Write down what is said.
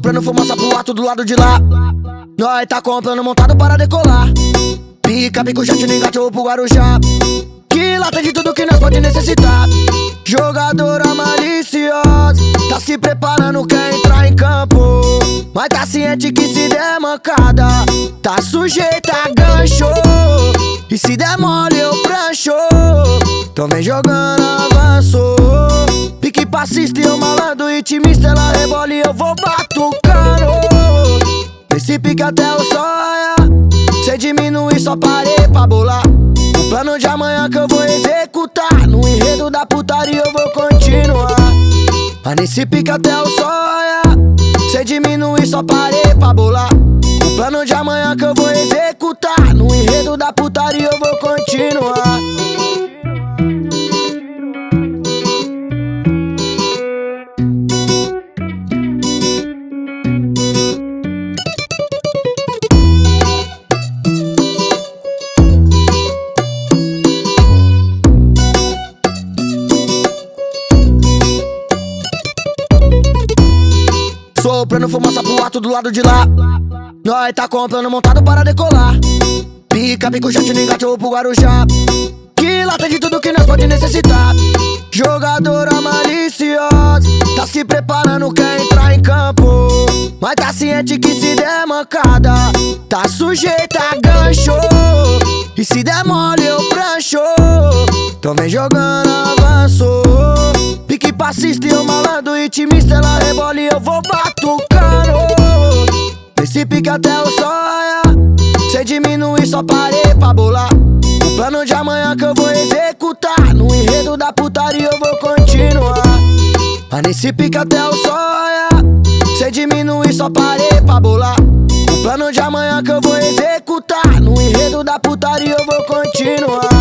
Soprando fumaça pro alto do lado de lá. Nós tá com plano montado para decolar. Pica, pico, jet, no engate ou pro Guarujá. Que lá tem de tudo que nós pode necessitar. Jogadora maliciosa, tá se preparando, quer entrar em campo. Mas tá ciente que se der mancada, tá sujeita a gancho. E se der mole eu prancho. Tô vem jogando avanço. Pique passista e eu malandro, intimista, ela rebola e eu vou batucando. Nesse pique até o sonha. Cê diminui, só parei pra bolar. O plano de amanhã que eu vou executar. No enredo da putaria eu vou continuar. Mas nesse pique até o sonha. Cê diminui, só parei pra bolar. O plano de amanhã que eu vou executar. No enredo da putaria eu vou continuar. Soprando fumaça pro alto do lado de lá. Nós tá com plano montado para decolar. Pica, pico, jet, no engate ou pro Guarujá. Que lá tem de tudo que nós pode necessitar. Jogadora maliciosa, tá se preparando, quer entrar em campo. Mas tá ciente que se der mancada, tá sujeita a gancho. E se der mole eu prancho. Tô vem jogando avanço. Pique passista e eu malandro, intimista, ela rebola e eu vou batucando. Nesse pique até o sonha. Cê diminui, só parei pra bolar. O plano de amanhã que eu vou executar. No enredo da putaria eu vou continuar. Mas nesse pique até o sonha. Cê diminui, só parei pra bolar. O plano de amanhã que eu vou executar. No enredo da putaria eu vou continuar.